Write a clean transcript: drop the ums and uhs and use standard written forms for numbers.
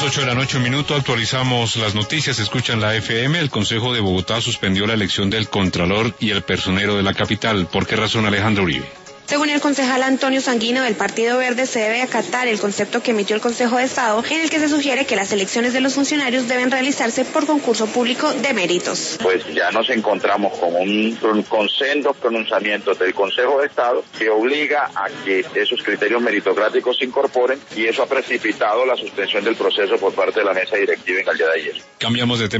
8 de la noche, un minuto, actualizamos las noticias, escuchan la FM. El Consejo de Bogotá suspendió la elección del Contralor y el personero de la capital. ¿Por qué razón, Alejandro Uribe? Según el concejal Antonio Sanguino del Partido Verde, se debe acatar el concepto que emitió el Consejo de Estado, en el que se sugiere que las elecciones de los funcionarios deben realizarse por concurso público de méritos. Pues ya nos encontramos con con sendos pronunciamientos del Consejo de Estado que obliga a que esos criterios meritocráticos se incorporen, y eso ha precipitado la suspensión del proceso por parte de la mesa directiva en el día de ayer. Cambiamos de tema.